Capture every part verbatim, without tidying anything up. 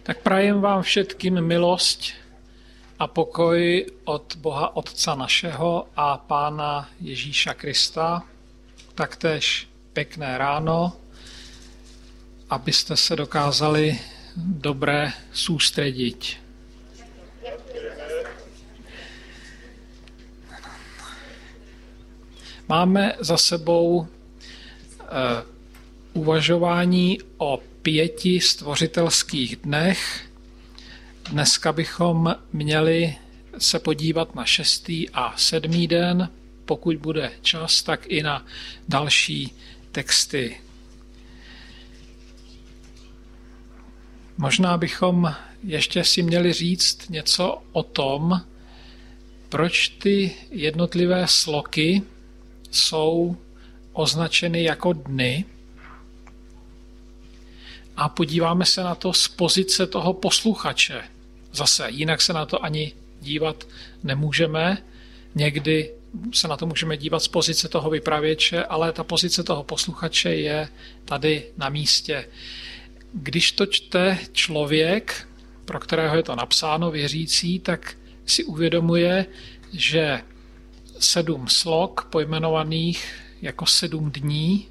Tak prajem vám všetkým milosť a pokoj od Boha Otca našeho a Pána Ježíša Krista, taktéž pekné ráno, abyste se dokázali dobré sústrediť. Máme za sebou eh, uvažování o pěti stvořitelských dnech. Dneska bychom měli se podívat na šestý a sedmý den, pokud bude čas, tak i na další texty. Možná bychom ještě si měli říct něco o tom, proč ty jednotlivé sloky jsou označeny jako dny, a podíváme se na to z pozice toho posluchače. Zase, jinak se na to ani dívat nemůžeme. Někdy se na to můžeme dívat z pozice toho vypravěče, ale ta pozice toho posluchače je tady na místě. Když to čte člověk, pro kterého je to napsáno, věřící, tak si uvědomuje, že sedm slok pojmenovaných jako sedm dní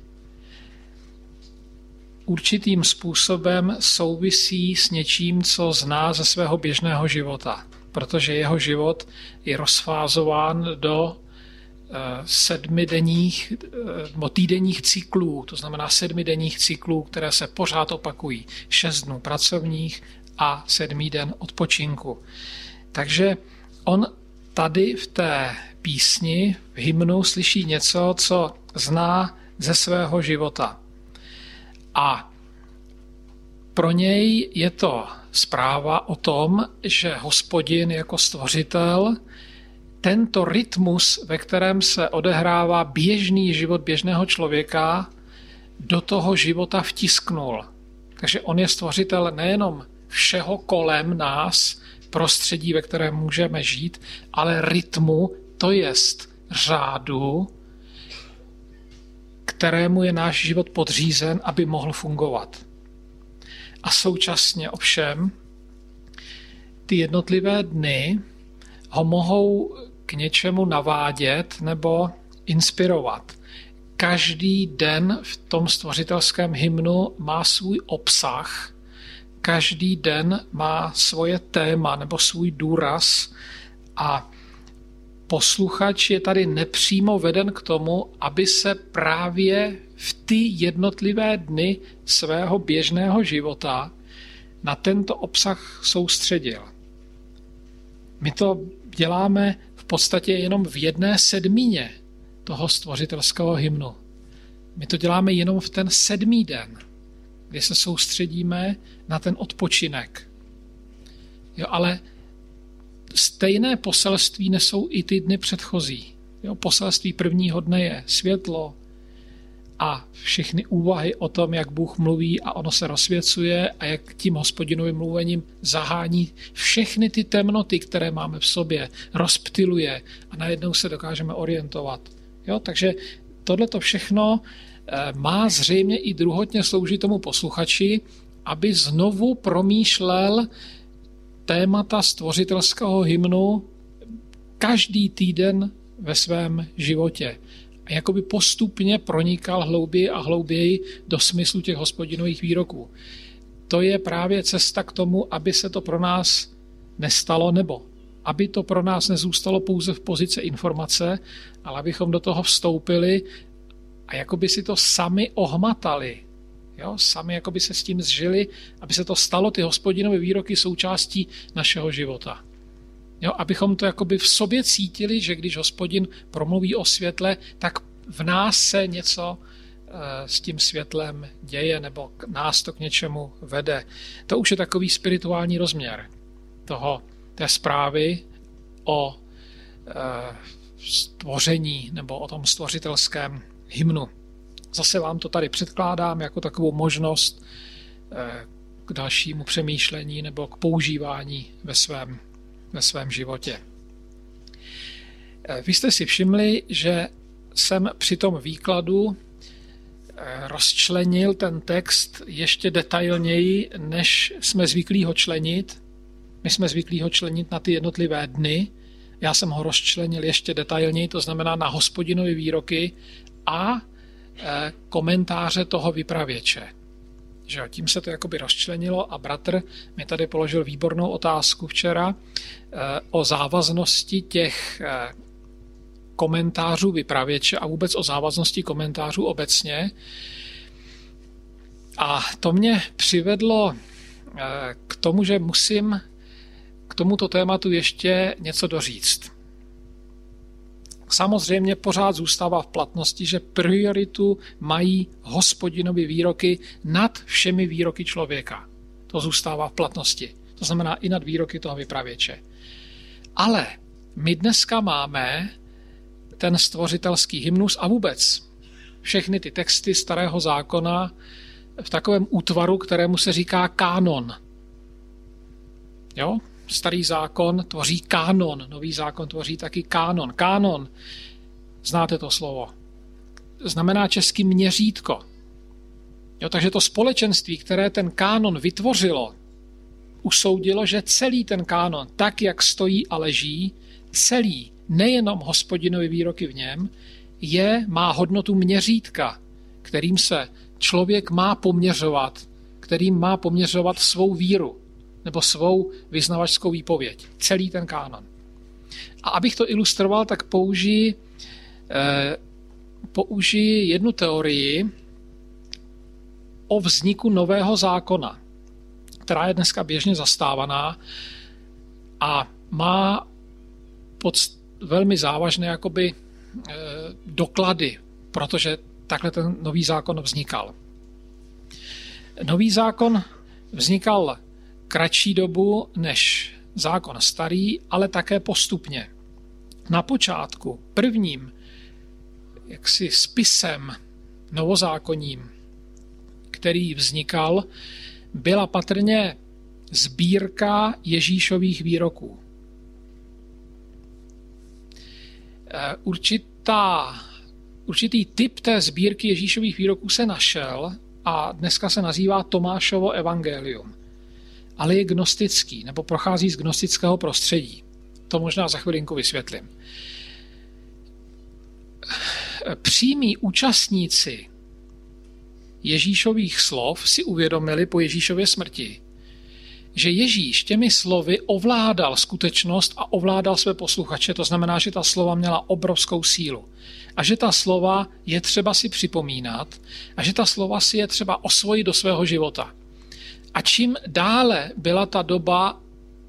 určitým způsobem souvisí s něčím, co zná ze svého běžného života, protože jeho život je rozfázován do sedmidenních, do týdenních cyklů, to znamená sedmidenních cyklů, které se pořád opakují. Šest dnů pracovních a sedmý den odpočinku. Takže on tady v té písni, v hymnu slyší něco, co zná ze svého života. A pro něj je to zpráva o tom, že Hospodin jako stvořitel tento rytmus, ve kterém se odehrává běžný život běžného člověka, do toho života vtisknul. Takže on je stvořitel nejenom všeho kolem nás, prostředí, ve kterém můžeme žít, ale rytmu, to jest řádu, kterému je náš život podřízen, aby mohl fungovat. A současně ovšem ty jednotlivé dny ho mohou k něčemu navádět nebo inspirovat. Každý den v tom stvořitelském hymnu má svůj obsah, každý den má svoje téma nebo svůj důraz a posluchač je tady nepřímo veden k tomu, aby se právě v ty jednotlivé dny svého běžného života na tento obsah soustředil. My to děláme v podstatě jenom v jedné sedmině toho stvořitelského hymnu. My to děláme jenom v ten sedmý den, kdy se soustředíme na ten odpočinek. Jo, ale stejné poselství nesou i ty dny předchozí. Jo, poselství prvního dne je světlo a všechny úvahy o tom, jak Bůh mluví a ono se rozsvěcuje a jak tím Hospodinovým mluvením zahání všechny ty temnoty, které máme v sobě, rozptyluje a najednou se dokážeme orientovat. Jo, takže tohleto všechno má zřejmě i druhotně sloužit tomu posluchači, aby znovu promýšlel témata stvořitelského hymnu každý týden ve svém životě. A jakoby postupně pronikal hlouběji a hlouběji do smyslu těch Hospodinových výroků. To je právě cesta k tomu, aby se to pro nás nestalo, nebo aby to pro nás nezůstalo pouze v pozici informace, ale abychom do toho vstoupili a jakoby si to sami ohmatali. Jo, sami jakoby se s tím zžili, aby se to stalo, ty Hospodinovy výroky součástí našeho života. Jo, abychom to jakoby v sobě cítili, že když Hospodin promluví o světle, tak v nás se něco e, s tím světlem děje, nebo nás to k něčemu vede. To už je takový spirituální rozměr toho, té zprávy o e, stvoření nebo o tom stvořitelském hymnu. Zase vám to tady předkládám jako takovou možnost e, k dalšímu přemýšlení nebo k používání ve svém ve svém životě. Vy jste si všimli, že jsem při tom výkladu rozčlenil ten text ještě detailněji, než jsme zvyklí ho členit. My jsme zvyklí ho členit na ty jednotlivé dny. Já jsem ho rozčlenil ještě detailněji, to znamená na Hospodinovy výroky a komentáře toho vypravěče. Že jo, tím se to jakoby rozčlenilo a bratr mi tady položil výbornou otázku včera o závaznosti těch komentářů vypravěče a vůbec o závaznosti komentářů obecně. A to mě přivedlo k tomu, že musím k tomuto tématu ještě něco doříct. Samozřejmě pořád zůstává v platnosti, že prioritu mají Hospodinovy výroky nad všemi výroky člověka. To zůstává v platnosti. To znamená i nad výroky toho vypravěče. Ale my dneska máme ten stvořitelský hymnus a vůbec všechny ty texty Starého zákona v takovém útvaru, kterému se říká kánon. Jo? Starý zákon tvoří kánon, nový zákon tvoří taky kánon. Kánon, znáte to slovo, znamená česky měřítko. Jo, takže to společenství, které ten kánon vytvořilo, usoudilo, že celý ten kánon, tak jak stojí a leží, celý, nejenom Hospodinovy výroky v něm, je, má hodnotu měřítka, kterým se člověk má poměřovat, kterým má poměřovat svou víru nebo svou vyznavačskou výpověď. Celý ten kánon. A abych to ilustroval, tak použiji, eh, použiji jednu teorii o vzniku nového zákona, která je dneska běžně zastávaná a má pod velmi závažné jakoby, eh, doklady, protože takhle ten nový zákon vznikal. Nový zákon vznikal kratší dobu než zákon starý, ale také postupně. Na počátku prvním jaksi spisem novozákonním, který vznikal, byla patrně sbírka Ježíšových výroků. Určitá, určitý typ té sbírky Ježíšových výroků se našel a dneska se nazývá Tomášovo evangelium. Ale je gnostický, nebo prochází z gnostického prostředí. To možná za chvilinku vysvětlím. Přímí účastníci Ježíšových slov si uvědomili po Ježíšově smrti, že Ježíš těmi slovy ovládal skutečnost a ovládal své posluchače, to znamená, že ta slova měla obrovskou sílu. A že ta slova je třeba si připomínat a že ta slova si je třeba osvojit do svého života. A čím dále byla ta doba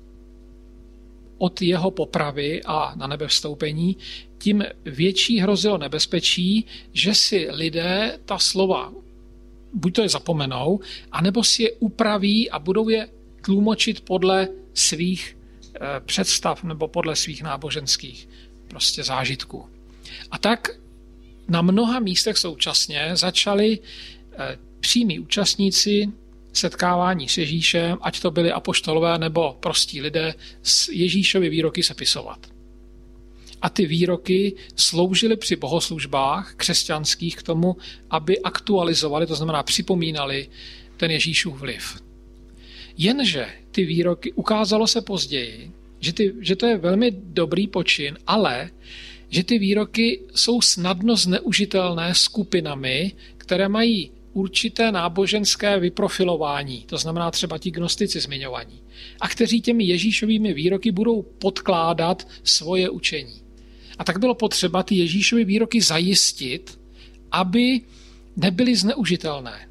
od jeho popravy a na nebe vstoupení, tím větší hrozilo nebezpečí, že si lidé ta slova buď to je zapomenou, anebo si je upraví a budou je tlumočit podle svých představ nebo podle svých náboženských prostě zážitků. A tak na mnoha místech současně začali přímí účastníci setkávání s Ježíšem, ať to byli apoštolové nebo prostí lidé, s Ježíšovy výroky sepisovat. A ty výroky sloužily při bohoslužbách křesťanských k tomu, aby aktualizovali, to znamená připomínali ten Ježíšův vliv. Jenže ty výroky, ukázalo se později, že, ty, že to je velmi dobrý počin, ale že ty výroky jsou snadno zneužitelné skupinami, které mají určité náboženské vyprofilování, to znamená třeba ti gnostici zmiňovaní, a kteří těmi Ježíšovými výroky budou podkládat svoje učení. A tak bylo potřeba ty Ježíšovy výroky zajistit, aby nebyly zneužitelné.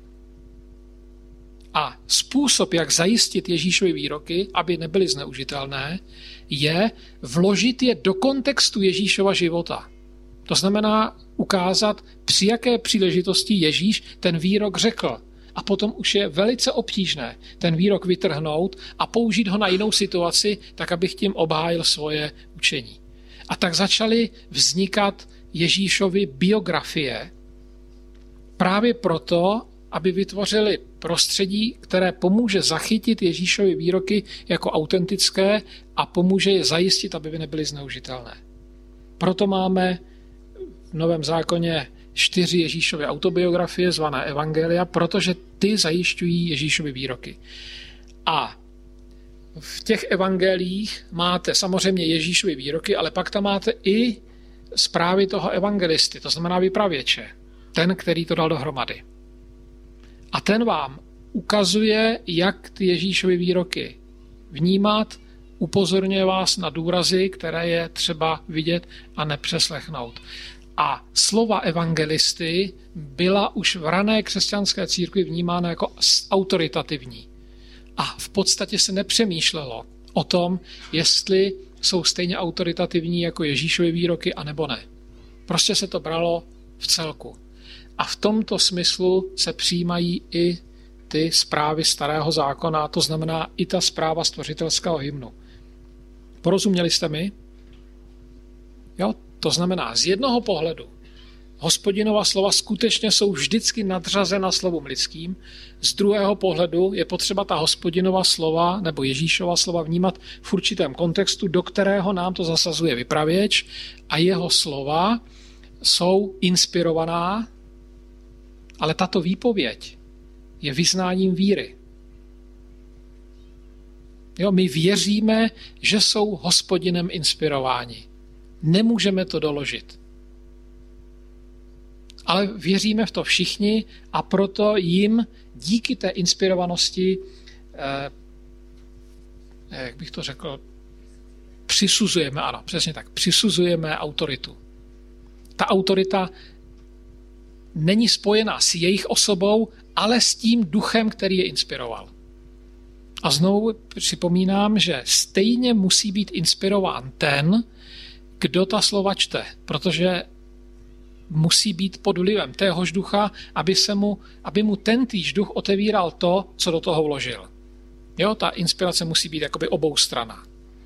A způsob, jak zajistit Ježíšovy výroky, aby nebyly zneužitelné, je vložit je do kontextu Ježíšova života. To znamená ukázat, při jaké příležitosti Ježíš ten výrok řekl. A potom už je velice obtížné ten výrok vytrhnout a použít ho na jinou situaci, tak abych tím obhájil svoje učení. A tak začaly vznikat Ježíšovy biografie právě proto, aby vytvořili prostředí, které pomůže zachytit Ježíšovy výroky jako autentické a pomůže je zajistit, aby nebyly zneužitelné. Proto máme v Novém zákoně čtyři Ježíšovy autobiografie zvané Evangelia, protože ty zajišťují Ježíšovy výroky. A v těch evangelích máte samozřejmě Ježíšovy výroky, ale pak tam máte i zprávy toho evangelisty, to znamená vypravěče, ten, který to dal dohromady. A ten vám ukazuje, jak ty Ježíšovy výroky vnímat, upozorňuje vás na důrazy, které je třeba vidět a nepřeslechnout. A slova evangelisty byla už v rané křesťanské církvi vnímána jako autoritativní. A v podstatě se nepřemýšlelo o tom, jestli jsou stejně autoritativní jako Ježíšovy výroky, anebo ne. Prostě se to bralo v celku. A v tomto smyslu se přijímají i ty zprávy Starého zákona, to znamená i ta zpráva stvořitelského hymnu. Porozuměli jste mi? Jo? To znamená, z jednoho pohledu Hospodinova slova skutečně jsou vždycky nadřazena slovům lidským, z druhého pohledu je potřeba ta Hospodinova slova nebo Ježíšova slova vnímat v určitém kontextu, do kterého nám to zasazuje vypravěč, a jeho slova jsou inspirovaná, ale tato výpověď je vyznáním víry. Jo, my věříme, že jsou Hospodinem inspirováni. Nemůžeme to doložit. Ale věříme v to všichni a proto jim díky té inspirovanosti, eh, jak bych to řekl, přisuzujeme, ano, přesně tak, přisuzujeme autoritu. Ta autorita není spojená s jejich osobou, ale s tím duchem, který je inspiroval. A znovu připomínám, že stejně musí být inspirován ten, kdo ta slova čte, protože musí být pod vlivem téhož ducha, aby, se mu, aby mu tentýž duch otevíral to, co do toho vložil. Jo, ta inspirace musí být jakoby oboustranná.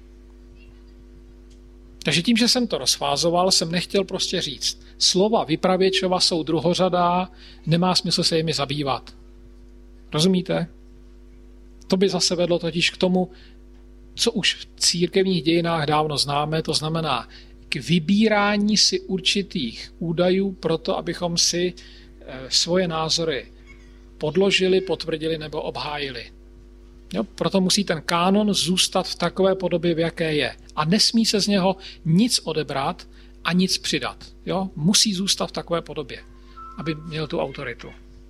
Takže tím, že jsem to rozfázoval, jsem nechtěl prostě říct, slova vypravěčova jsou druhořadá, nemá smysl se jimi zabývat. Rozumíte? To by zase vedlo totiž k tomu, co už v církevních dějinách dávno známe, to znamená k vybírání si určitých údajů proto, abychom si svoje názory podložili, potvrdili nebo obhájili. Jo, proto musí ten kánon zůstat v takové podobě, v jaké je. A nesmí se z něho nic odebrat a nic přidat. Jo? Musí zůstat v takové podobě, aby měl tu autoritu.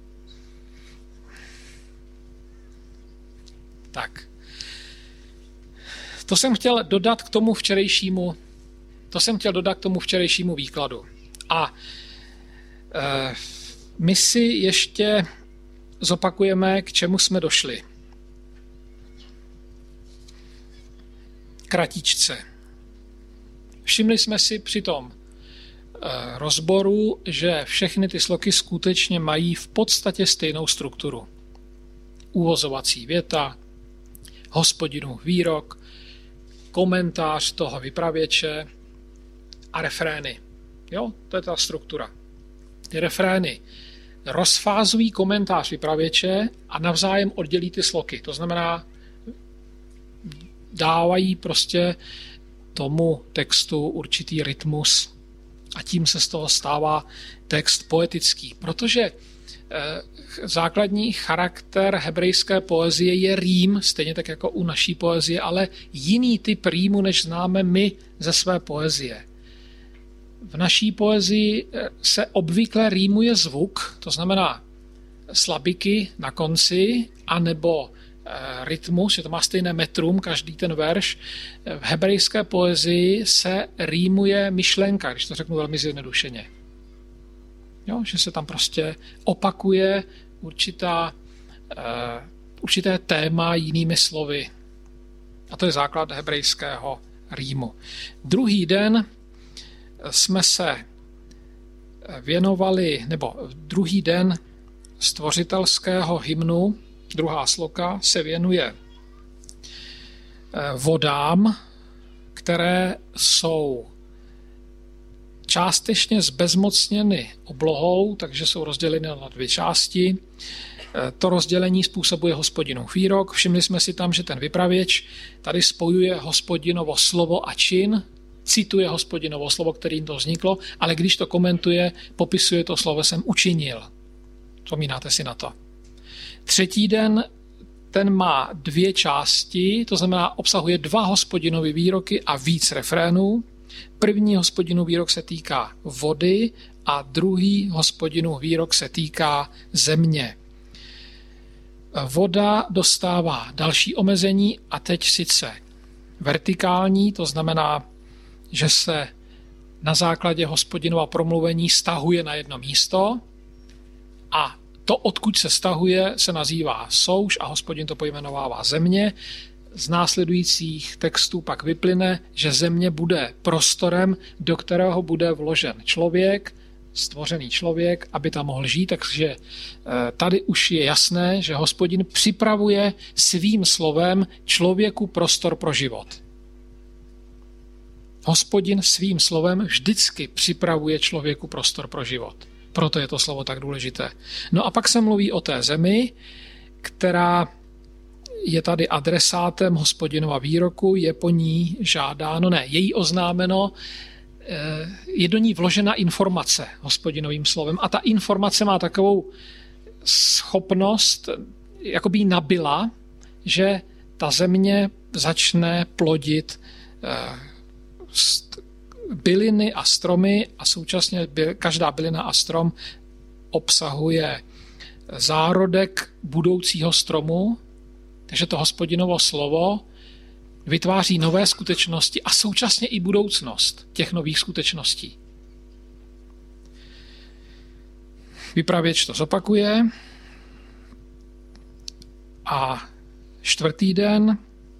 Tak. To jsem chtěl dodat k tomu včerejšímu, to jsem chtěl dodat k tomu včerejšímu výkladu. A e, my si ještě zopakujeme, k čemu jsme došli. Kratičce. Všimli jsme si při tom e, rozboru, že všechny ty sloky skutečně mají v podstatě stejnou strukturu. Uvozovací věta, Hospodinův výrok, komentář toho vypravěče a refrény. Jo, to je ta struktura. Ty refrény rozfázují komentář vypravěče a navzájem oddělí ty sloky. To znamená, dávají prostě tomu textu určitý rytmus a tím se z toho stává text poetický. Protože eh, základní charakter hebrejské poezie je rým, stejně tak jako u naší poezie, ale jiný typ rýmu, než známe my ze své poezie. V naší poezii se obvykle rýmuje zvuk, to znamená slabiky na konci, anebo rytmus, že to má stejné metrum, každý ten verš. V hebrejské poezii se rýmuje myšlenka, když to řeknu velmi zjednodušeně. Jo, že se tam prostě opakuje určitá, uh, určité téma jinými slovy. A to je základ hebrejského rýmu. Druhý den jsme se věnovali, nebo druhý den stvořitelského hymnu, druhá sloka, se věnuje vodám, které jsou částečně zbezmocněny oblohou, takže jsou rozděleny na dvě části. To rozdělení způsobuje Hospodinův výrok. Všimli jsme si tam, že ten vypravěč tady spojuje Hospodinovo slovo a čin, cituje Hospodinovo slovo, kterým to vzniklo, ale když to komentuje, popisuje to slovesem učinil. Vzpomínáte si na to. Třetí den, ten má dvě části, to znamená obsahuje dva Hospodinovy výroky a víc refrénů. První Hospodinův výrok se týká vody a druhý Hospodinův výrok se týká země. Voda dostává další omezení a teď sice vertikální, to znamená, že se na základě Hospodinova promluvení stahuje na jedno místo a to, odkud se stahuje, se nazývá souš a Hospodin to pojmenovává země. Z následujících textů pak vyplyne, že země bude prostorem, do kterého bude vložen člověk, stvořený člověk, aby tam mohl žít, takže tady už je jasné, že Hospodin připravuje svým slovem člověku prostor pro život. Hospodin svým slovem vždycky připravuje člověku prostor pro život. Proto je to slovo tak důležité. No a pak se mluví o té zemi, která je tady adresátem Hospodinova výroku, je po ní žádáno, ne, je jí oznámeno, je do ní vložena informace Hospodinovým slovem a ta informace má takovou schopnost, jako by jí nabila, že ta země začne plodit byliny a stromy a současně každá bylina a strom obsahuje zárodek budoucího stromu, takže to Hospodinovo slovo vytváří nové skutečnosti a současně i budoucnost těch nových skutečností. Vypravěč to zopakuje a čtvrtý den,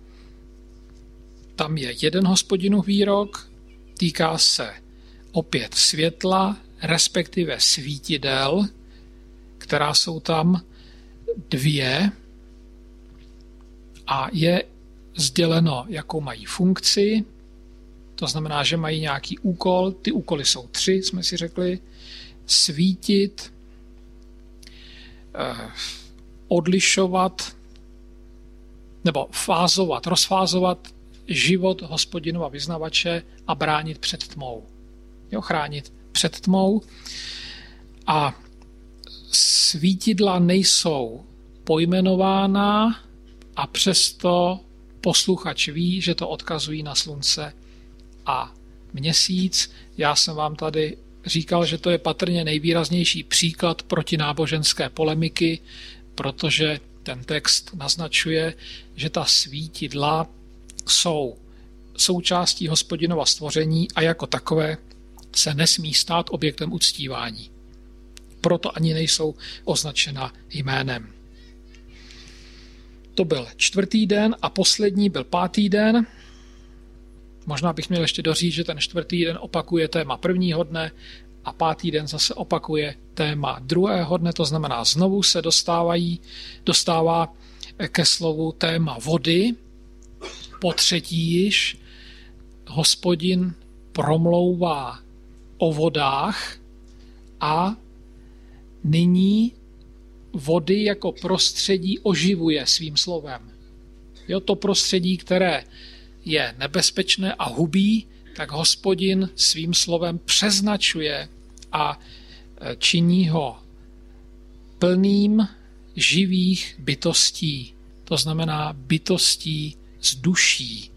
tam je jeden Hospodinův výrok, týká se opět světla, respektive svítidel, která jsou tam dvě a je sděleno, jakou mají funkci, to znamená, že mají nějaký úkol, ty úkoly jsou tři, jsme si řekli, svítit, odlišovat nebo fázovat, rozfázovat život Hospodinova vyznavače a bránit před tmou. Jo, chránit před tmou. A svítidla nejsou pojmenována a přesto posluchač ví, že to odkazují na slunce a měsíc. Já jsem vám tady říkal, že to je patrně nejvýraznější příklad protináboženské polemiky, protože ten text naznačuje, že ta svítidla jsou součástí Hospodinova stvoření a jako takové se nesmí stát objektem uctívání. Proto ani nejsou označena jménem. To byl čtvrtý den a poslední byl pátý den. Možná bych měl ještě doříct, že ten čtvrtý den opakuje téma prvního dne a pátý den zase opakuje téma druhého dne, to znamená znovu se dostávají, dostává ke slovu téma vody. Po třetí již Hospodin promlouvá o vodách a nyní vody jako prostředí oživuje svým slovem. Jo, to prostředí, které je nebezpečné a hubí, tak Hospodin svým slovem přeznačuje a činí ho plným živých bytostí. To znamená bytostí z duší.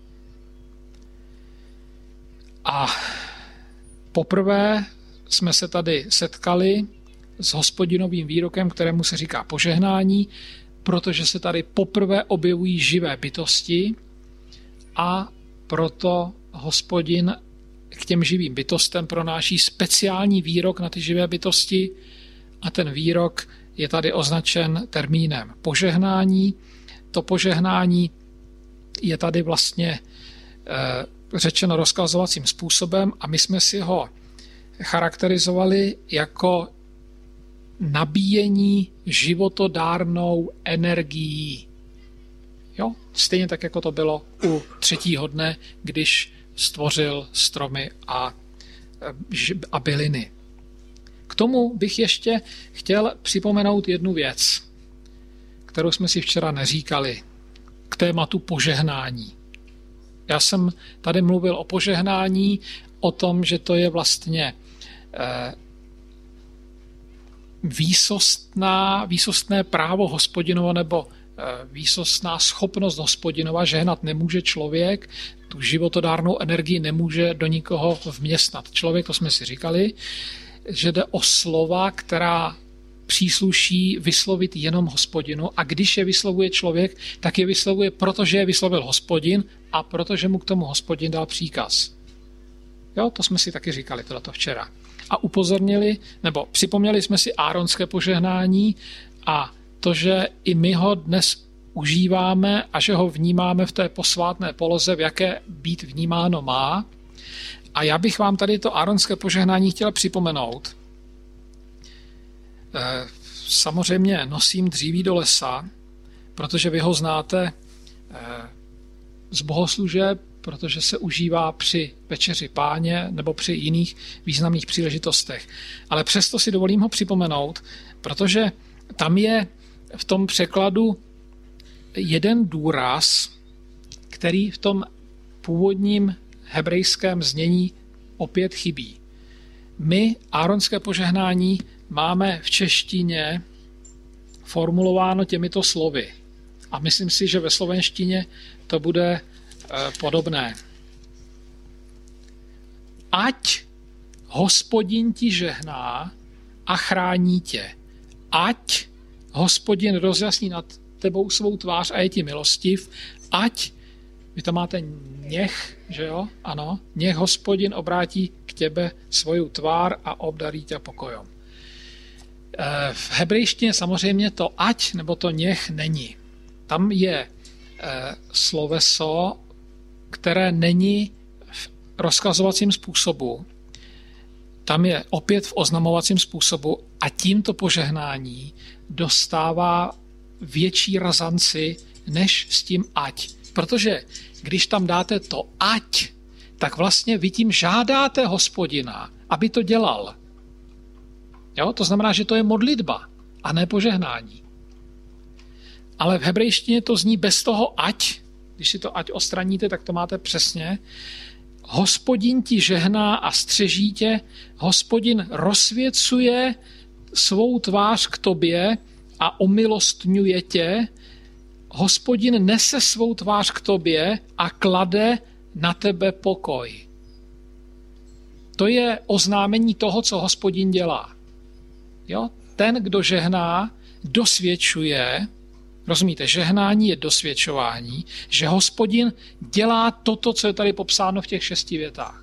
A poprvé jsme se tady setkali s Hospodinovým výrokem, kterému se říká požehnání, protože se tady poprvé objevují živé bytosti a proto Hospodin k těm živým bytostem pronáší speciální výrok na ty živé bytosti a ten výrok je tady označen termínem požehnání. To požehnání je tady vlastně řečeno rozkazovacím způsobem a my jsme si ho charakterizovali jako nabíjení životodárnou energií. Jo? Stejně tak, jako to bylo u třetího dne, když stvořil stromy a, a byliny. K tomu bych ještě chtěl připomenout jednu věc, kterou jsme si včera neříkali, k tématu požehnání. Já jsem tady mluvil o požehnání, o tom, že to je vlastně eh, výsostná, výsostné právo Hospodinova nebo eh, výsostná schopnost Hospodinova. Žehnat nemůže člověk, tu životodárnou energii nemůže do nikoho vměstnat. Člověk, to jsme si říkali, že jde o slova, která přísluší vyslovit jenom Hospodinu, a když je vyslovuje člověk, tak je vyslovuje, protože je vyslovil Hospodin a protože mu k tomu Hospodin dal příkaz. Jo, to jsme si taky říkali tohleto včera. A upozornili, nebo připomněli jsme si áronské požehnání a to, že i my ho dnes užíváme a že ho vnímáme v té posvátné poloze, v jaké být vnímáno má. A já bych vám tady to áronské požehnání chtěl připomenout. Samozřejmě nosím dříví do lesa, protože vy ho znáte z bohoslužeb, protože se užívá při večeři Páně nebo při jiných významných příležitostech. Ale přesto si dovolím ho připomenout, protože tam je v tom překladu jeden důraz, který v tom původním hebrejském znění opět chybí. My áronské požehnání máme v češtině formulováno těmito slovy. A myslím si, že ve slovenštině to bude podobné. Ať Hospodin ti žehná a chrání tě. Ať Hospodin rozjasní nad tebou svou tvář a je ti milostiv. Ať, vy tam máte něch, že jo? Ano. Něch Hospodin obrátí k tebe svoju tvár a obdarí tě pokojom. V hebrejštině samozřejmě to ať nebo to něch není. Tam je sloveso, které není v rozkazovacím způsobu, tam je opět v oznamovacím způsobu a tímto požehnání dostává větší razanci než s tím ať. Protože když tam dáte to ať, tak vlastně vy tím žádáte Hospodina, aby to dělal. Jo? To znamená, že to je modlitba a ne požehnání. Ale v hebrejštině to zní bez toho ať. Když si to ať odstraníte, tak to máte přesně. Hospodin ti žehná a střeží tě, Hospodin rozsvěcuje svou tvář k tobě a omilostňuje tě, Hospodin nese svou tvář k tobě a klade na tebe pokoj. To je oznámení toho, co Hospodin dělá. Jo? Ten, kdo žehná, dosvědčuje, rozumíte, žehnání je dosvědčování, že Hospodin dělá toto, co je tady popsáno v těch šesti větách.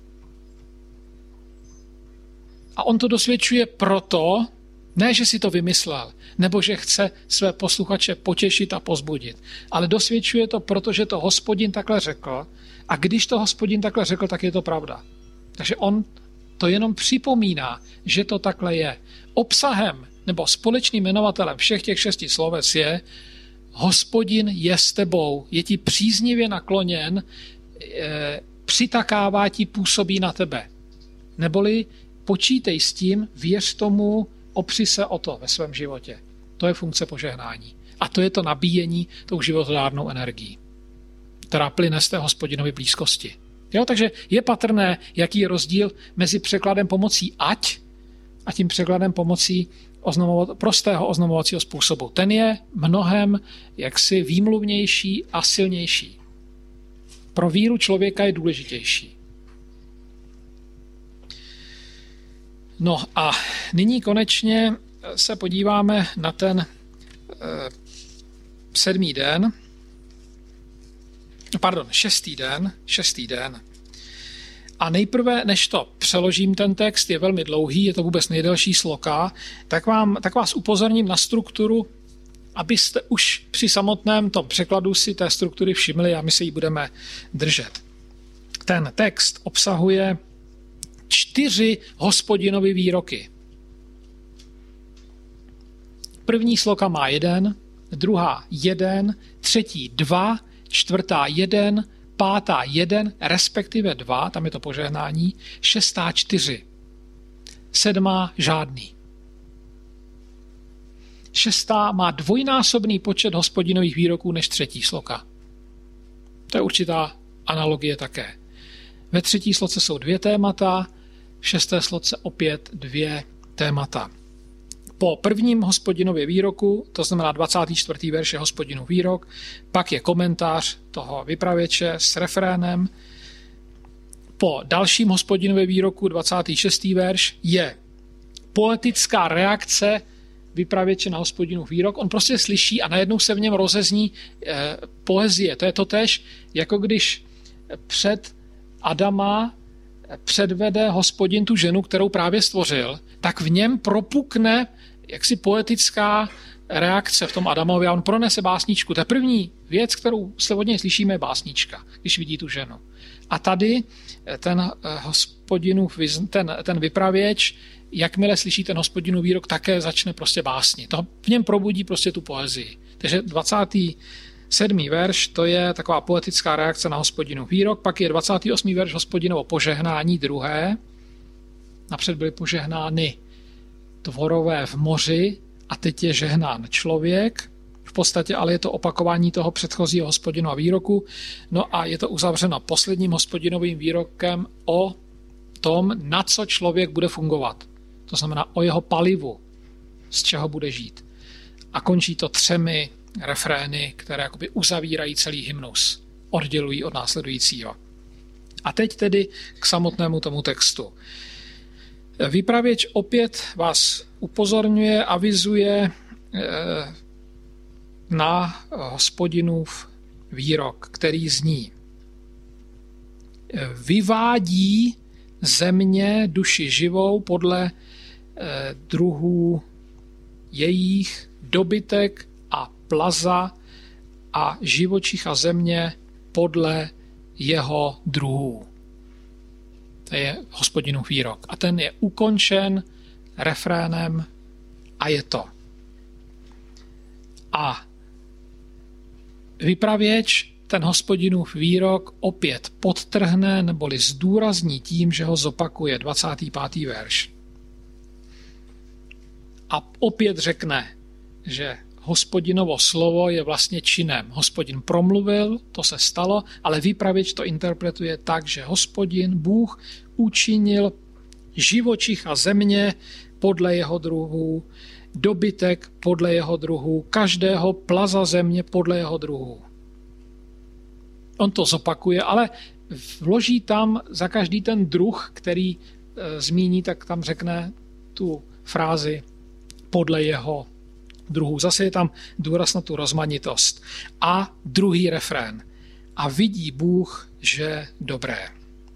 A on to dosvědčuje proto, ne, že si to vymyslel, nebo že chce své posluchače potěšit a pozbudit, ale dosvědčuje to proto, že to Hospodin takhle řekl a když to Hospodin takhle řekl, tak je to pravda. Takže on to jenom připomíná, že to takhle je. Obsahem nebo společným jmenovatelem všech těch šesti sloves je Hospodin je s tebou, je ti příznivě nakloněn, e, přitakává ti, působí na tebe. Neboli počítej s tím, věř tomu, opři se o to ve svém životě. To je funkce požehnání. A to je to nabíjení tou životodárnou energií, která plyne z té Hospodinovy blízkosti. Jo, takže je patrné, jaký je rozdíl mezi překladem pomocí ať a tím překladem pomocí oznamovat, prostého oznamovacího způsobu. Ten je mnohem jaksi výmluvnější a silnější. Pro víru člověka je důležitější. No a nyní konečně se podíváme na ten eh, sedmý den, pardon, šestý den, šestý den. A nejprve, než to přeložím, ten text je velmi dlouhý, je to vůbec nejdelší sloka, tak, vám, tak vás upozorním na strukturu, abyste už při samotném tom překladu si té struktury všimli a my se jí budeme držet. Ten text obsahuje čtyři Hospodinovy výroky. První sloka má jeden, druhá jeden, třetí dva, čtvrtá jeden, pátá jeden, respektive dva, tam je to požehnání, šestá čtyři, sedmá žádný. Šestá má dvojnásobný počet Hospodinových výroků než třetí sloka. To je určitá analogie také. Ve třetí sloce jsou dvě témata, v šesté sloce opět dvě témata. Po prvním Hospodinově výroku, to znamená dvacátý čtvrtý verš je Hospodinův výrok, pak je komentář toho vypravěče s refrénem. Po dalším Hospodinově výroku, dvacátý šestý verš, je poetická reakce vypravěče na Hospodinův výrok. On prostě slyší a najednou se v něm rozezní eh, poezie. To je totéž, jako když před Adama předvede Hospodin tu ženu, kterou právě stvořil, tak v něm propukne jaksi poetická reakce v tom Adamovi a on pronese básničku. To je první věc, kterou se od něj slyšíme, je básnička, když vidí tu ženu. A tady ten Hospodinův, ten, ten vypravěč, jakmile slyší ten Hospodinův výrok, také začne prostě básnit. To v něm probudí prostě tu poezii. Takže dvacátý sedmý verš, to je taková poetická reakce na Hospodinův výrok, pak je dvacátý osmý verš Hospodinovo požehnání druhé. Napřed byly požehnány tvorové v moři a teď je žehnán člověk. V podstatě ale je to opakování toho předchozího Hospodinova výroku. No a je to uzavřeno posledním Hospodinovým výrokem o tom, na co člověk bude fungovat. To znamená o jeho palivu, z čeho bude žít. A končí to třemi refrény, které jakoby uzavírají celý hymnus, oddělují od následujícího. A teď tedy k samotnému tomu textu. Vypravěč opět vás upozorňuje, avizuje na Hospodinův výrok, který zní: vyvádí země duši živou podle druhů jejich, dobytek a plaza a živočicha země podle jeho druhů. To je Hospodinův výrok. A ten je ukončen refrénem a je to. A vypravěč ten Hospodinův výrok opět podtrhne neboli zdůrazní tím, že ho zopakuje, dvacátý pátý verš. A opět řekne, že Hospodinovo slovo je vlastně činem. Hospodin promluvil, to se stalo, ale vypravěč to interpretuje tak, že Hospodin, Bůh, učinil živočicha země podle jeho druhů, dobytek podle jeho druhů, každého plaza země podle jeho druhů. On to zopakuje, ale vloží tam za každý ten druh, který e, zmíní, tak tam řekne tu frázi podle jeho druhů. Zase je tam důraz na tu rozmanitost. A druhý refrén. A vidí Bůh, že dobré.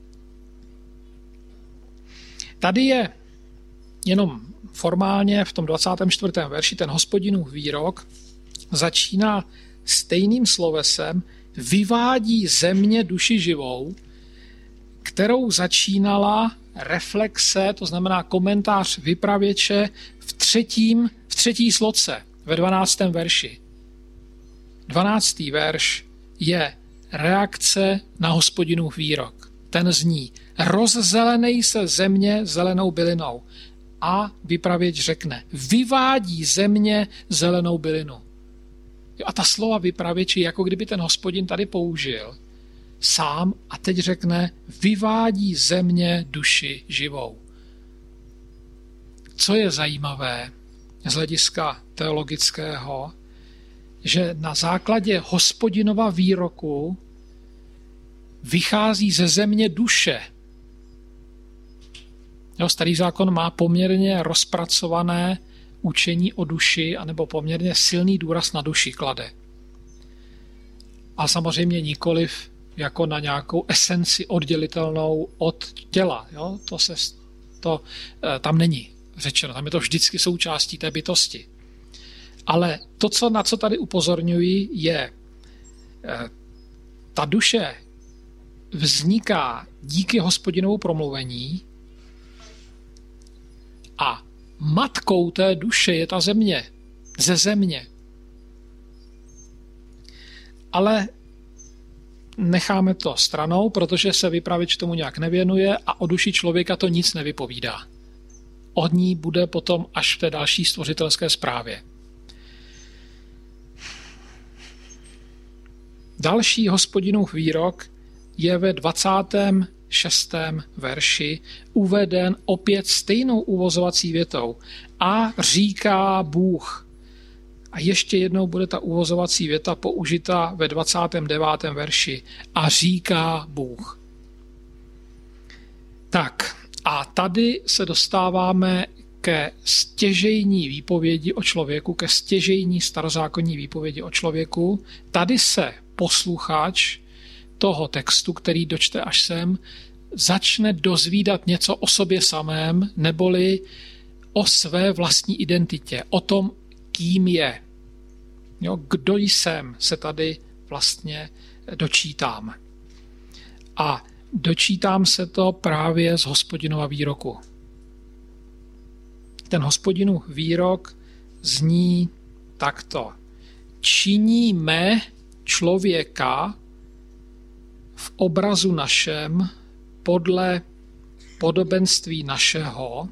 Tady je jenom formálně v tom dvacátém čtvrtém verši ten Hospodinův výrok začíná stejným slovesem vyvádí země duši živou, kterou začínala reflexe, to znamená komentář vypravěče v, třetím, v třetí sloce, ve dvanáctém verši. Dvanáctý verš je reakce na Hospodinův výrok. Ten zní: rozzelenej se země zelenou bylinou. A vypravěč řekne: vyvádí země zelenou bylinu. A ta slova vypravěči, jako kdyby ten Hospodin tady použil sám a teď řekne: vyvádí země duši živou. Co je zajímavé z hlediska teologického, že na základě Hospodinova výroku vychází ze země duše. Jo, Starý zákon má poměrně rozpracované učení o duši, anebo poměrně silný důraz na duši klade. A samozřejmě nikoliv jako na nějakou esenci oddělitelnou od těla. Jo? To, se, to tam není řečeno, tam je to vždycky součástí té bytosti. Ale to, co, na co tady upozorňuji, je, ta duše vzniká díky Hospodinovu promluvení a matkou té duše je ta země, ze země. Ale necháme to stranou, protože se vypravěč tomu nějak nevěnuje a o duši člověka to nic nevypovídá. Od ní bude potom až v té další stvořitelské zprávě. Další Hospodinův výrok je ve dvacátém šestém verši uveden opět stejnou uvozovací větou. A říká Bůh. A ještě jednou bude ta uvozovací věta použita ve dvacátém devátém verši. A říká Bůh. Tak, a tady se dostáváme ke stěžejní výpovědi o člověku, ke stěžejní starozákonní výpovědi o člověku. Tady se posluchač toho textu, který dočte až sem, začne dozvídat něco o sobě samém, neboli o své vlastní identitě, o tom, kým je. Jo, kdo jsem, se tady vlastně dočítám. A dočítám se to právě z Hospodinova výroku. Ten Hospodinův výrok zní takto. Činíme člověka v obrazu našem podle podobenství našeho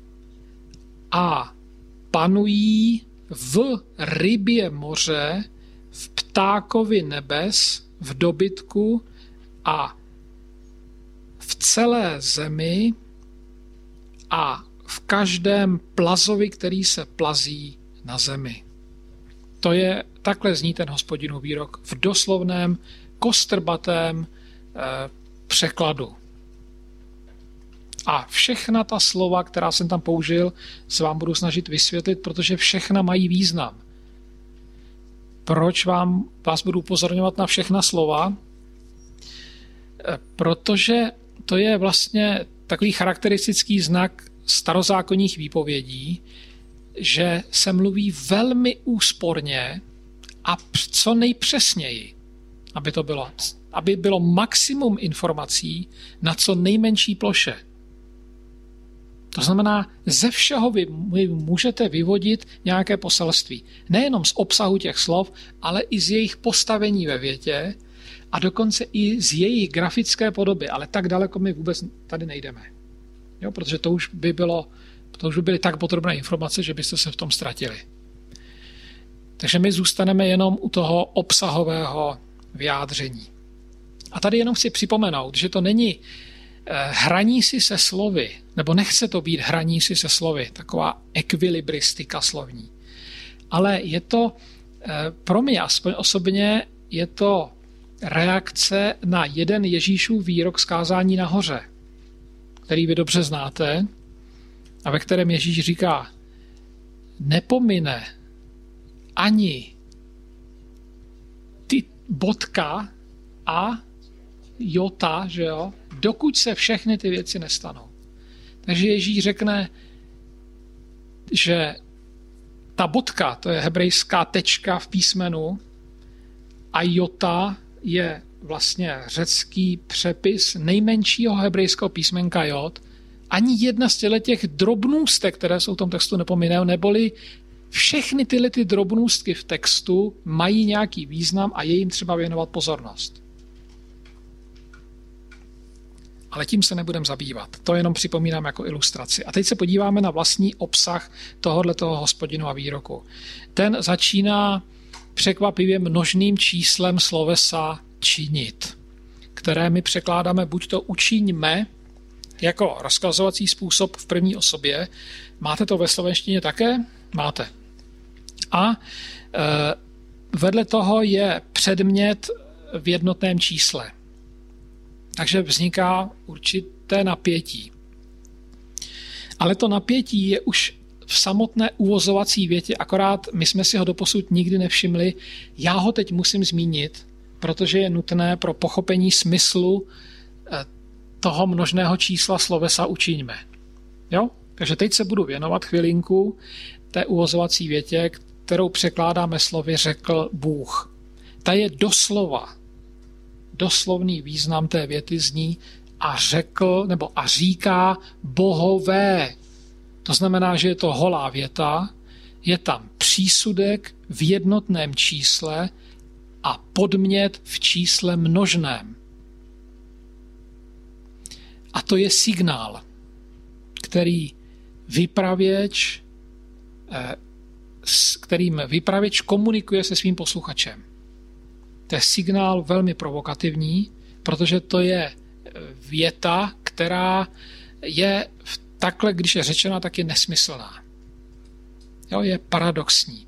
a panují v rybě moře, v ptákovi nebes, v dobytku a v celé zemi a v každém plazovi, který se plazí na zemi. To je, takhle zní ten Hospodinův výrok v doslovném kostrbatém eh, překladu. A všechna ta slova, která jsem tam použil, se vám budu snažit vysvětlit, protože všechna mají význam. Proč vám, vás budu upozorňovat na všechna slova? Eh, protože to je vlastně takový charakteristický znak starozákonních výpovědí, že se mluví velmi úsporně a co nejpřesněji, aby to bylo, aby bylo maximum informací na co nejmenší ploše. To znamená, ze všeho vy, vy můžete vyvodit nějaké poselství. Nejenom z obsahu těch slov, ale i z jejich postavení ve větě a dokonce i z jejich grafické podoby, ale tak daleko my vůbec tady nejdeme. Jo, protože to už by bylo, to už by byly tak podrobné informace, že byste se v tom ztratili. Takže my zůstaneme jenom u toho obsahového vyjádření. A tady jenom chci připomenout, že to není hraní si se slovy, nebo nechce to být hraní si se slovy, taková ekvilibristika slovní. Ale je to, pro mě aspoň osobně, je to reakce na jeden Ježíšův výrok z kázání nahoře, který vy dobře znáte a ve kterém Ježíš říká, nepomine ani ty bodka a jota, že jo, dokud se všechny ty věci nestanou. Takže Ježíš řekne, že ta bodka, to je hebrejská tečka v písmenu a jota je vlastně řecký přepis nejmenšího hebrejského písmenka jod. Ani jedna z těch drobnůstek, které jsou v tom textu, nepomínají, neboli všechny tyhle ty drobnůstky v textu mají nějaký význam a je jim třeba věnovat pozornost. Ale tím se nebudeme zabývat. To jenom připomínám jako ilustraci. A teď se podíváme na vlastní obsah tohoto Hospodinova výroku. Ten začíná překvapivě množným číslem slovesa činit, které my překládáme buď to učiňme jako rozkazovací způsob v první osobě. Máte to ve slovenštině také? Máte. A e, vedle toho je předmět v jednotném čísle. Takže vzniká určité napětí. Ale to napětí je už v samotné uvozovací větě, akorát my jsme si ho doposud nikdy nevšimli. Já ho teď musím zmínit, protože je nutné pro pochopení smyslu toho množného čísla slovesa učiňme. Jo? Takže teď se budu věnovat chvilinku té uvozovací větě, kterou překládáme slovy řekl Bůh. Ta je doslova, doslovný význam té věty zní a řekl, nebo a říká bohové. To znamená, že je to holá věta, je tam přísudek v jednotném čísle a podmět v čísle množném. A to je signál, který vypravěč, s kterým vypravěč komunikuje se svým posluchačem. To je signál velmi provokativní, protože to je věta, která je takhle, když je řečena, tak je nesmyslná. Jo, je paradoxní.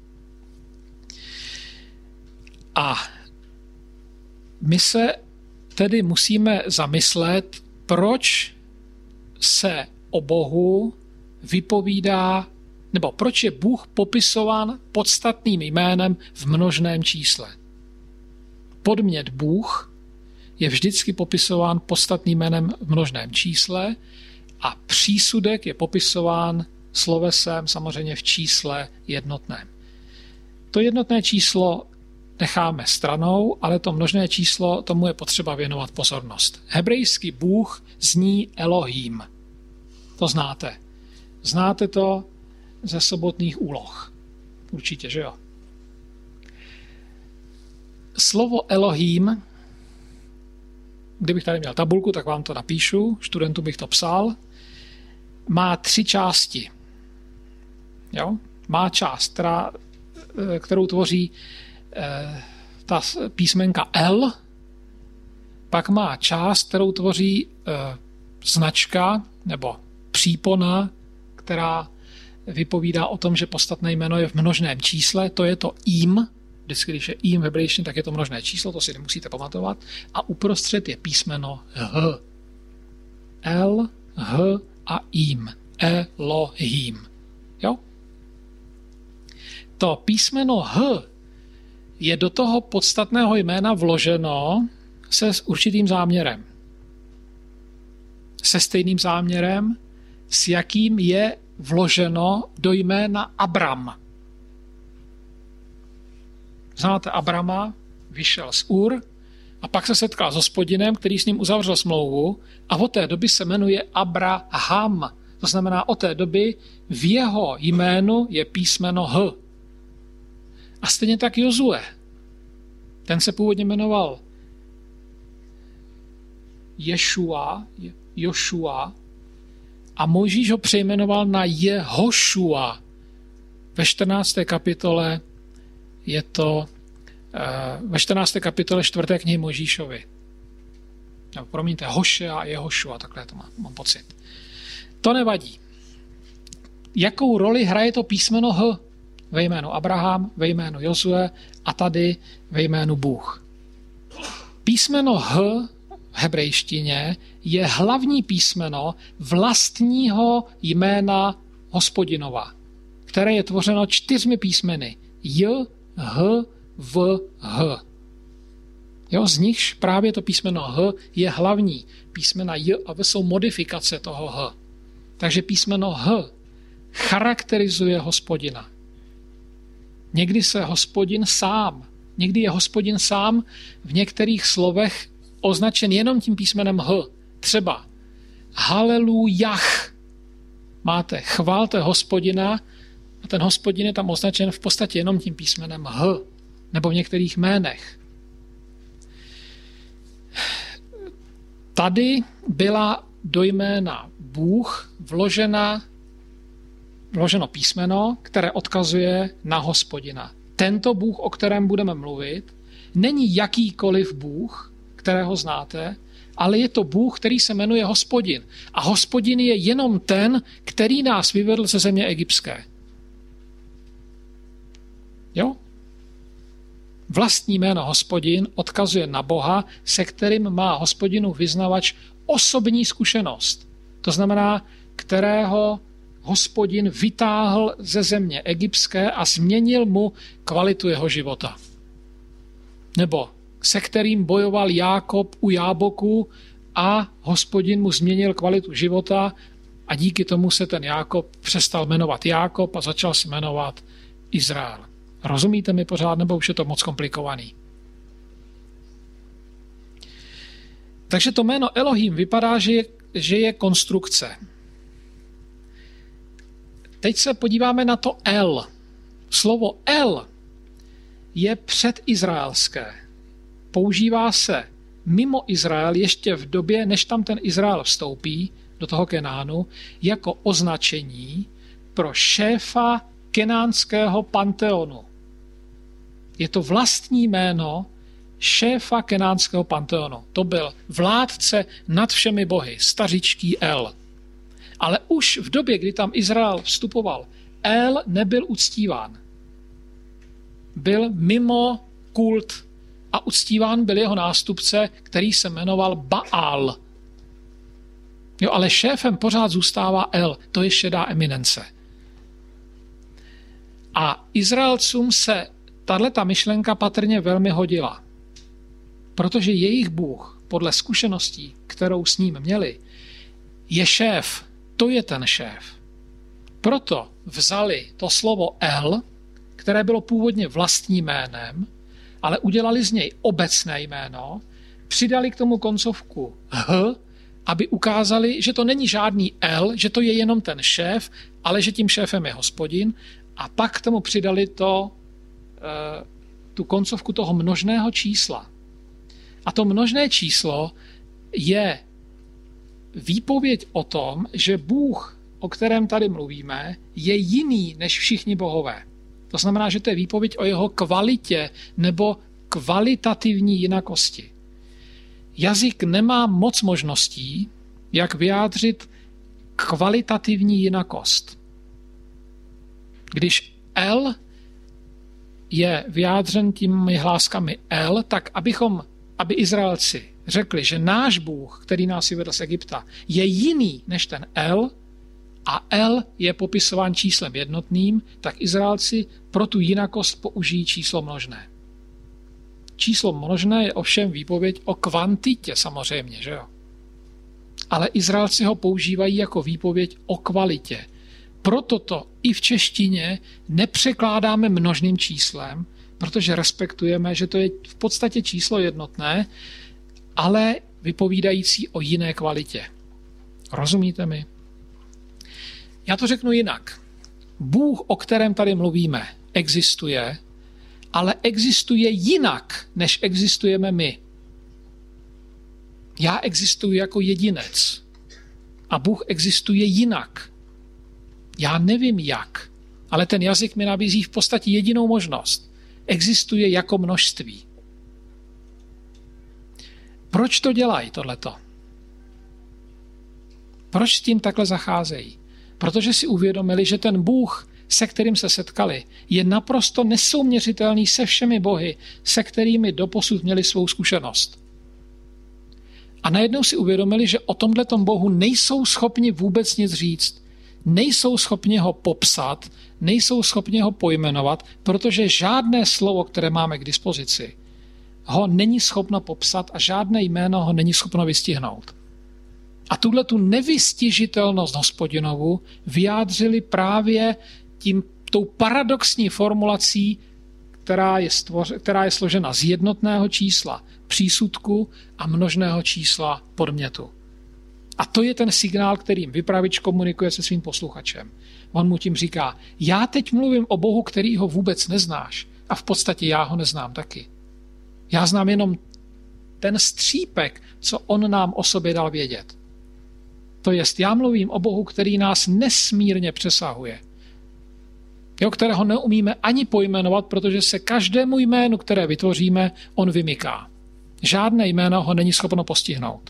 A my se tedy musíme zamyslet, proč se o Bohu vypovídá, nebo proč je Bůh popisován podstatným jménem v množném čísle. Podmět Bůh je vždycky popisován podstatným jménem v množném čísle a přísudek je popisován slovesem samozřejmě v čísle jednotném. To jednotné číslo necháme stranou, ale to množné číslo, tomu je potřeba věnovat pozornost. Hebrejský Bůh zní Elohim. To znáte. Znáte to ze sobotních úloh. Určitě, že jo? Slovo Elohim, kdybych tady měl tabulku, tak vám to napíšu, studentu bych to psal, má tři části. Jo? Má část, která, kterou tvoří eh, ta písmenka L, pak má část, kterou tvoří eh, značka nebo přípona, která vypovídá o tom, že podstatné jméno je v množném čísle, to je to im, vždycky, když je im v hebrejštině, tak je to množné číslo, to si nemusíte pamatovat, a uprostřed je písmeno H. L, H a im. Elohim. Jo? To písmeno H je do toho podstatného jména vloženo se s určitým záměrem. Se stejným záměrem, s jakým je vloženo do jména Abram. Znáte Abrama, vyšel z Ur a pak se setkal s Hospodinem, který s ním uzavřel smlouvu a od té doby se jmenuje Abraham. To znamená, od té doby v jeho jménu je písmeno H. A stejně tak Jozue. Ten se původně jmenoval Ješua, Jošua, a Mojžíš ho přejmenoval na Jehošua. Ve čtrnácté kapitole je to ve čtrnácté kapitole čtvrté knihy Mojžíšovi. No, promiňte, Hošea a Jehošua, takhle to mám, mám pocit. To nevadí. Jakou roli hraje to písmeno H ve jménu Abraham, ve jménu Jozue a tady ve jménu Bůh? Písmeno H v hebrejštině je hlavní písmeno vlastního jména Hospodinova, které je tvořeno čtyřmi písmeny. J, H, V, H. Jo, z nichž právě to písmeno H je hlavní. Písmena J a V jsou modifikace toho H. Takže písmeno H charakterizuje Hospodina. Někdy se Hospodin sám, někdy je Hospodin sám v některých slovech označen jenom tím písmenem H. Třeba halelujah. Máte chválte Hospodina a ten Hospodin je tam označen v podstatě jenom tím písmenem H. Nebo v některých jménech. Tady byla do jména Bůh vložena, vloženo písmeno, které odkazuje na Hospodina. Tento Bůh, o kterém budeme mluvit, není jakýkoliv Bůh, kterého znáte, ale je to Bůh, který se jmenuje Hospodin. A Hospodin je jenom ten, který nás vyvedl ze země egyptské. Jo? Vlastní jméno Hospodin odkazuje na Boha, se kterým má Hospodinu vyznavač osobní zkušenost. To znamená, kterého Hospodin vytáhl ze země egyptské a změnil mu kvalitu jeho života. Nebo se kterým bojoval Jákob u Jáboku a Hospodin mu změnil kvalitu života a díky tomu se ten Jákob přestal jmenovat Jákob a začal se jmenovat Izrael. Rozumíte mi pořád, nebo už je to moc komplikovaný? Takže to jméno Elohim vypadá, že je, že je konstrukce. Teď se podíváme na to El. Slovo El je předizraelské. Používá se mimo Izrael ještě v době, než tam ten Izrael vstoupí do toho Kenánu, jako označení pro šéfa kenánského panteonu. Je to vlastní jméno šéfa kenánského panteonu. To byl vládce nad všemi bohy, stařičký El. Ale už v době, kdy tam Izrael vstupoval, El nebyl uctíván. Byl mimo kult a uctíván byl jeho nástupce, který se jmenoval Baal. Jo, ale šéfem pořád zůstává El, to je šedá eminence. A Izraelcům se tato myšlenka patrně velmi hodila, protože jejich Bůh, podle zkušeností, kterou s ním měli, je šéf, to je ten šéf. Proto vzali to slovo El, které bylo původně vlastním jménem, ale udělali z něj obecné jméno, přidali k tomu koncovku H, aby ukázali, že to není žádný El, že to je jenom ten šéf, ale že tím šéfem je Hospodin, a pak k tomu přidali to, tu koncovku toho množného čísla. A to množné číslo je výpověď o tom, že Bůh, o kterém tady mluvíme, je jiný než všichni bohové. To znamená, že to je výpověď o jeho kvalitě nebo kvalitativní jinakosti. Jazyk nemá moc možností, jak vyjádřit kvalitativní jinakost. Když El je vyjádřen těmi hláskami El, tak abychom, aby Izraelci řekli, že náš Bůh, který nás vyvedl z Egypta, je jiný než ten El a El je popisován číslem jednotným, tak Izraelci pro tu jinakost použijí číslo množné. Číslo množné je ovšem výpověď o kvantitě samozřejmě, že jo? Ale Izraelci ho používají jako výpověď o kvalitě. Proto to i v češtině nepřekládáme množným číslem, protože respektujeme, že to je v podstatě číslo jednotné, ale vypovídající o jiné kvalitě. Rozumíte mi? Já to řeknu jinak. Bůh, o kterém tady mluvíme, existuje, ale existuje jinak, než existujeme my. Já existuji jako jedinec a Bůh existuje jinak. Já nevím jak, ale ten jazyk mi nabízí v podstatě jedinou možnost. Existuje jako množství. Proč to dělají tohleto? Proč s tím takhle zacházejí? Protože si uvědomili, že ten Bůh, se kterým se setkali, je naprosto nesouměřitelný se všemi bohy, se kterými doposud měli svou zkušenost. A najednou si uvědomili, že o tomhletom Bohu nejsou schopni vůbec nic říct. Nejsou schopni ho popsat, nejsou schopni ho pojmenovat, protože žádné slovo, které máme k dispozici, ho není schopno popsat a žádné jméno ho není schopno vystihnout. A tuhle tu nevystižitelnost Hospodinovu vyjádřili právě tím, tou paradoxní formulací, která je, stvoř, která je složena z jednotného čísla přísudku a množného čísla podmětu. A to je ten signál, kterým vypravič komunikuje se svým posluchačem. On mu tím říká, já teď mluvím o Bohu, který ho vůbec neznáš a v podstatě já ho neznám taky. Já znám jenom ten střípek, co on nám o sobě dal vědět. To jest, já mluvím o Bohu, který nás nesmírně přesahuje. Jo, kterého neumíme ani pojmenovat, protože se každému jménu, které vytvoříme, on vymyká. Žádné jméno ho není schopno postihnout.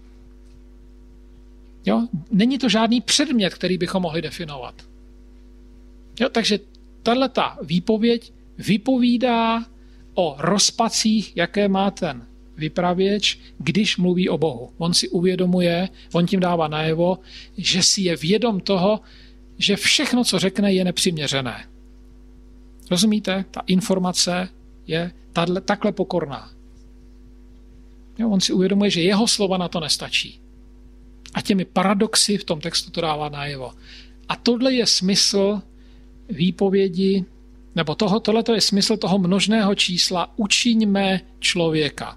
Jo? Není to žádný předmět, který bychom mohli definovat. Jo? Takže tato výpověď vypovídá o rozpacích, jaké má ten vypravěč, když mluví o Bohu. On si uvědomuje, on tím dává najevo, že si je vědom toho, že všechno, co řekne, je nepřiměřené. Rozumíte? Ta informace je tato, takhle pokorná. Jo? On si uvědomuje, že jeho slova na to nestačí. A těmi paradoxy v tom textu to dává najevo. A tohle je smysl výpovědi, nebo toho, tohleto je smysl toho množného čísla učiňme člověka.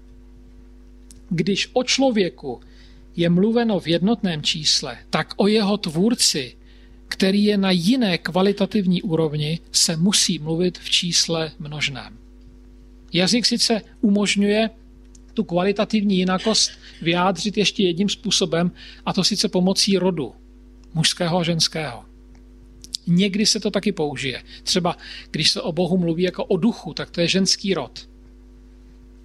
Když o člověku je mluveno v jednotném čísle, tak o jeho tvůrci, který je na jiné kvalitativní úrovni, se musí mluvit v čísle množném. Jazyk sice umožňuje tu kvalitativní jinakost vyjádřit ještě jedním způsobem, a to sice pomocí rodu, mužského a ženského. Někdy se to taky použije. Třeba když se o Bohu mluví jako o duchu, tak to je ženský rod.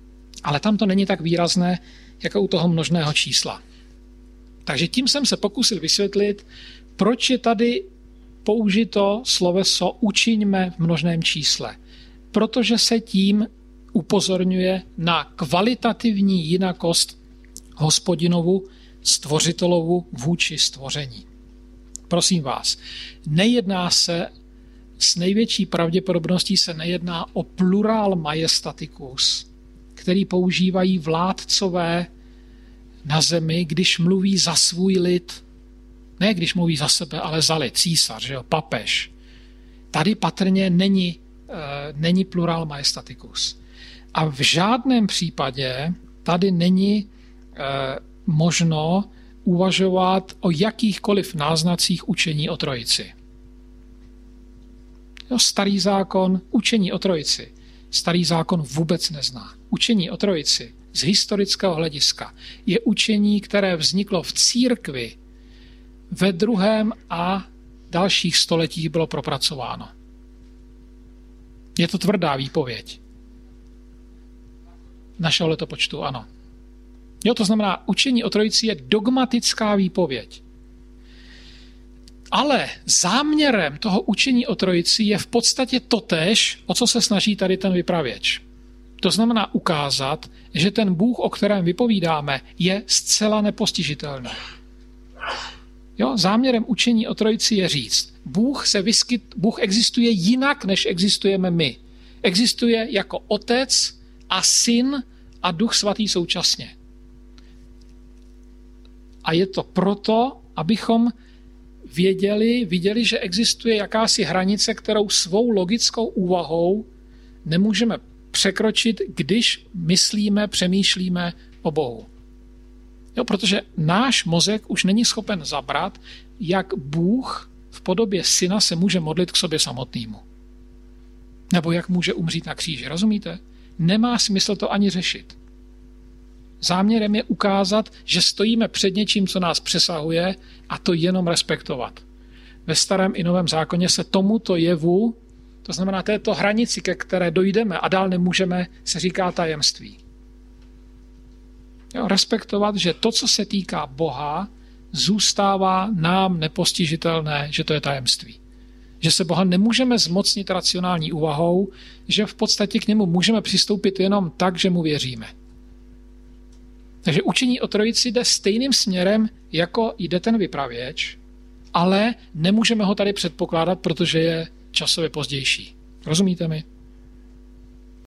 Ale tam to není tak výrazné, jako u toho množného čísla. Takže tím jsem se pokusil vysvětlit, proč je tady použito sloveso učiňme v množném čísle. Protože se tím upozorňuje na kvalitativní jinakost Hospodinovu, stvořitelovu vůči stvoření. Prosím vás, nejedná se, s největší pravděpodobností se nejedná o plurál majestaticus, který používají vládcové na zemi, když mluví za svůj lid. Ne když mluví za sebe, ale za lid, císař, že jo, papež. Tady patrně není, e, není plurál majestaticus. A v žádném případě tady není e, možno uvažovat o jakýchkoliv náznacích učení o Trojici. Jo, starý zákon, učení o Trojici. Starý zákon vůbec nezná. Učení o Trojici z historického hlediska je učení, které vzniklo v církvi ve druhém a dalších stoletích bylo propracováno. Je to tvrdá výpověď. Našeho letopočtu, ano. Jo, to znamená, učení o Trojici je dogmatická výpověď. Ale záměrem toho učení o Trojici je v podstatě totéž, o co se snaží tady ten vypravěč. To znamená ukázat, že ten Bůh, o kterém vypovídáme, je zcela nepostižitelný. Jo, záměrem učení o Trojici je říct, Bůh, se vyskyt, Bůh existuje jinak, než existujeme my. Existuje jako Otec a Syn a Duch Svatý současně. A je to proto, abychom věděli, viděli, že existuje jakási hranice, kterou svou logickou úvahou nemůžeme překročit, když myslíme, přemýšlíme o Bohu. Jo, protože náš mozek už není schopen zabrat, jak Bůh v podobě syna se může modlit k sobě samotnému. Nebo jak může umřít na kříži, rozumíte? Nemá smysl to ani řešit. Záměrem je ukázat, že stojíme před něčím, co nás přesahuje, a to jenom respektovat. Ve starém i novém zákoně se tomuto jevu, to znamená této hranici, ke které dojdeme a dál nemůžeme, se říká tajemství. Jo, respektovat, že to, co se týká Boha, zůstává nám nepostižitelné, že to je tajemství. Že se Boha nemůžeme zmocnit racionální úvahou, že v podstatě k němu můžeme přistoupit jenom tak, že mu věříme. Takže učení o Trojici jde stejným směrem, jako jde ten vypravěč, ale nemůžeme ho tady předpokládat, protože je časově pozdější. Rozumíte mi?